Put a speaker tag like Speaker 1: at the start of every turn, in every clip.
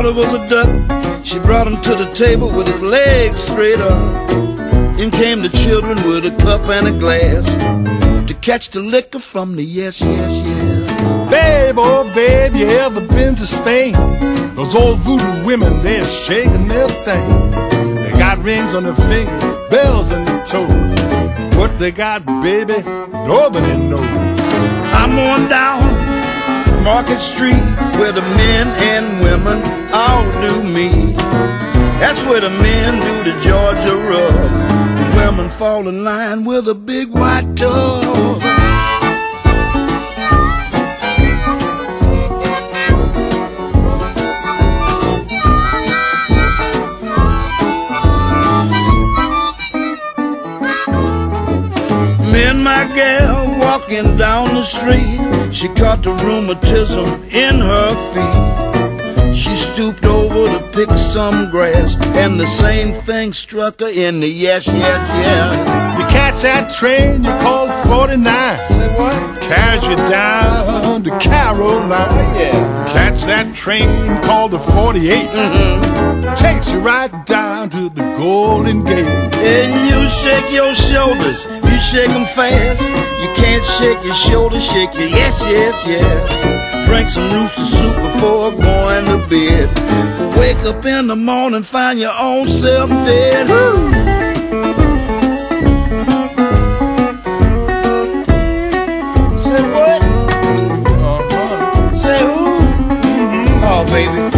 Speaker 1: it was a duck. She brought him to the table with his legs straight up. In came the children with a cup and a glass to catch the liquor from the yes, yes, yes.
Speaker 2: Babe, oh babe, you ever been to Spain? Those old voodoo women, they're shaking their thing. They got rings on their fingers, bells in their toes. What they got, baby, nobody knows.
Speaker 1: I'm on down Market Street where the men and women all do meet. That's where the men do the Georgia rub. The women fall in line with a big white tub. Me and my gal walking down the street, she caught the rheumatism in her feet. She stooped over to pick some grass, and the same thing struck her in the yes, yes, yes.
Speaker 2: You catch that train you call 49.
Speaker 1: Say what?
Speaker 2: Carries you down to Carolina.
Speaker 1: Oh, yeah.
Speaker 2: Catch that train called the 48. Takes you right down to the Golden Gate.
Speaker 1: And you shake your shoulders, you shake them fast. You can't shake your shoulders, shake your yes, yes, yes. Drink some rooster soup before going to bed. Wake up in the morning, find your own self dead. Woo! Say what? Say who? Oh, baby.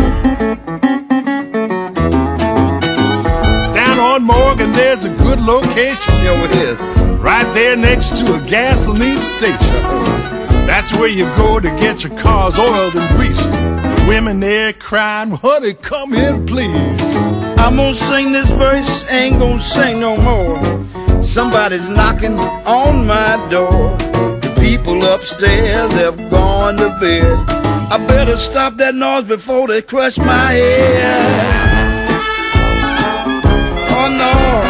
Speaker 2: Down on Morgan, there's a good location.
Speaker 1: Yeah, it is.
Speaker 2: Right there next to a gasoline station. That's where you go to get your cars oiled and greased. The women there crying, honey, come in, please.
Speaker 1: I'm gonna sing this verse, ain't gonna sing no more. Somebody's knocking on my door. The people upstairs have gone to bed. I better stop that noise before they crush my head. Oh no.